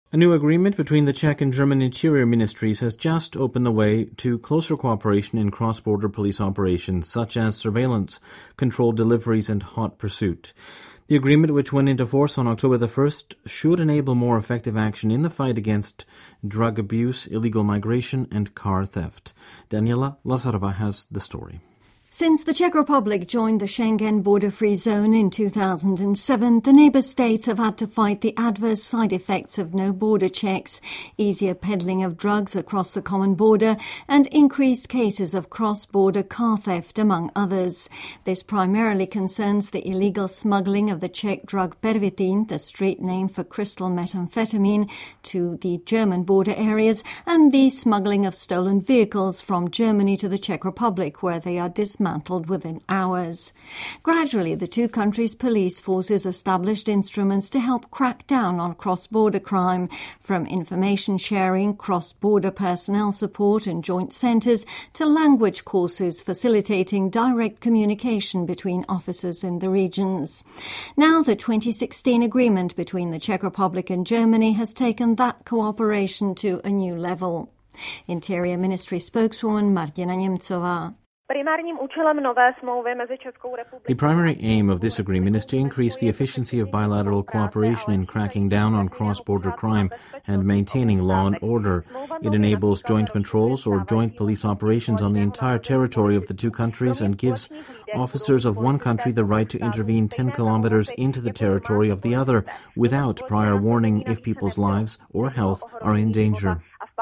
A new agreement between the Czech and German interior ministries has just opened the way to closer cooperation in cross-border police operations, such as surveillance, controlled deliveries and hot pursuit. The agreement, which went into force on October the 1st, should enable more effective action in the fight against drug abuse, illegal migration and car theft. Daniela Lazarova has the story. Since the Czech Republic joined the Schengen border-free zone in 2007, the neighbour states have had to fight the adverse side effects of no border checks, easier peddling of drugs across the common border, and increased cases of cross-border car theft, among others. This primarily concerns the illegal smuggling of the Czech drug Pervitin, the street name for crystal methamphetamine, to the German border areas, and the smuggling of stolen vehicles from Germany to the Czech Republic, where they are dismantled within hours. Gradually, the two countries' police forces established instruments to help crack down on cross-border crime, from information sharing, cross-border personnel support and joint centres, to language courses facilitating direct communication between officers in the regions. Now, the 2016 agreement between the Czech Republic and Germany has taken that cooperation to a new level. Interior Ministry spokeswoman Martina Němcová. The primary aim of this agreement is to increase the efficiency of bilateral cooperation in cracking down on cross-border crime and maintaining law and order. It enables joint patrols or joint police operations on the entire territory of the two countries and gives officers of one country the right to intervene 10 kilometers into the territory of the other without prior warning if people's lives or health are in danger.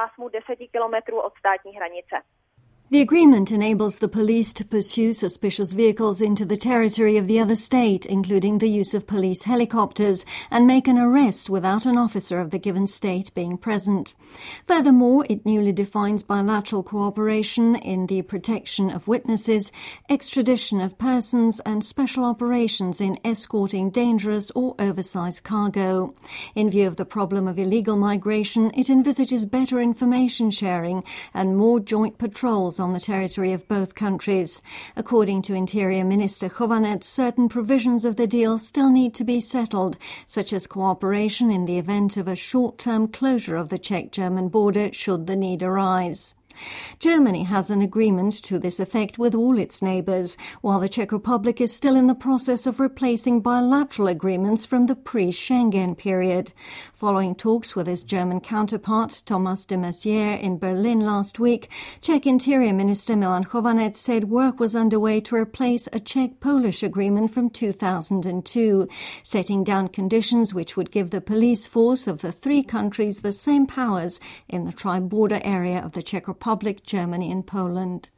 The agreement enables the police to pursue suspicious vehicles into the territory of the other state, including the use of police helicopters, and make an arrest without an officer of the given state being present. Furthermore, it newly defines bilateral cooperation in the protection of witnesses, extradition of persons, and special operations in escorting dangerous or oversized cargo. In view of the problem of illegal migration, it envisages better information sharing and more joint patrols on the territory of both countries. According to Interior Minister Chovanec, certain provisions of the deal still need to be settled, such as cooperation in the event of a short-term closure of the Czech-German border should the need arise. Germany has an agreement to this effect with all its neighbours, while the Czech Republic is still in the process of replacing bilateral agreements from the pre-Schengen period. Following talks with his German counterpart, Thomas de Maizière, in Berlin last week, Czech Interior Minister Milan Chovanec said work was underway to replace a Czech-Polish agreement from 2002, setting down conditions which would give the police force of the three countries the same powers in the tri-border area of the Czech Republic, Germany and Poland.